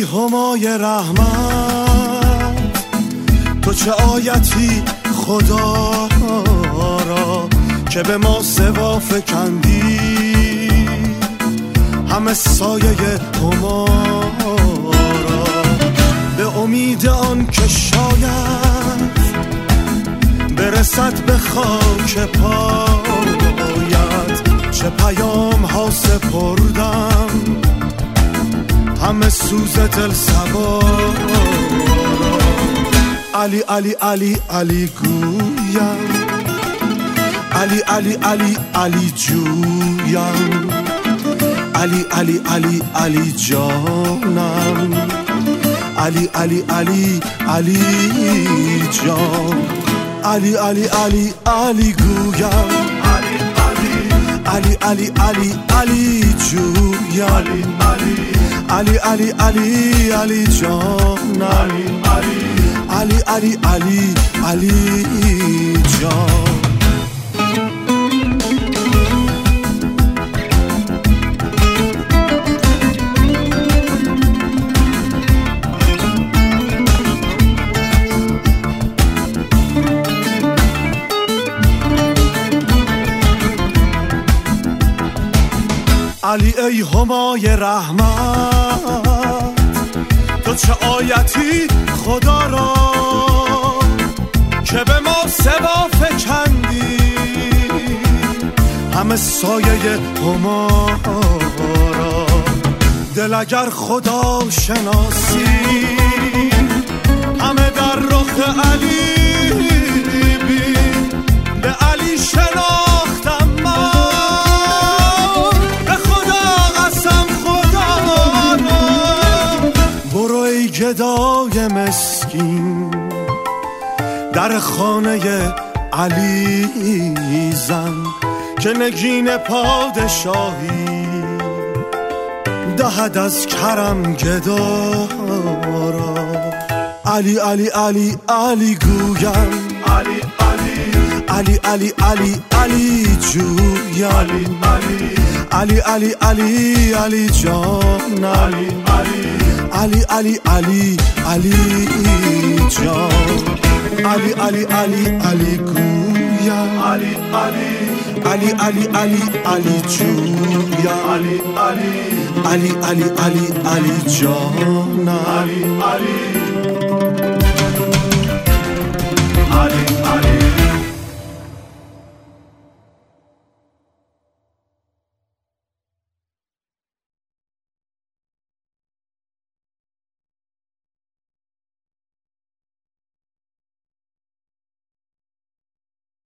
همای رحمت، تو چه آیتی خدا را که به ما سوا فکندی، همه سایه هما را به امید آن که شاید برسد به خاک پایت. چه پیام ها سپردم همه سوز دل سوار، علی علی علی علی گویم، علی علی علی علی جویم، علی علی علی علی جانم، علی علی علی علی جان، علی علی علی علی گویم، علی علی علی علی جویم، علی علی علی علی جانم، علی علی علی علی جان. علی ای همای رحمت، تو چه آیتی خدا را که به ما سوا فکندی، همه سایه هما را. دل اگر خدا شناسی همه در رخ علی بین، به علی شناختم من، به خدا قسم خدا را. برو ای گدای مسکین در خانه علی زن، که نگین پادشاهی دهد از کرم گدا را. علی علی علی علی گویم، علی علی علی علی علی جویم، علی علی علی علی جانم، علی علی علی علی جان، علی علی علی علی گویم، علی علی علی علی جویم، علی علی علی علی جانم،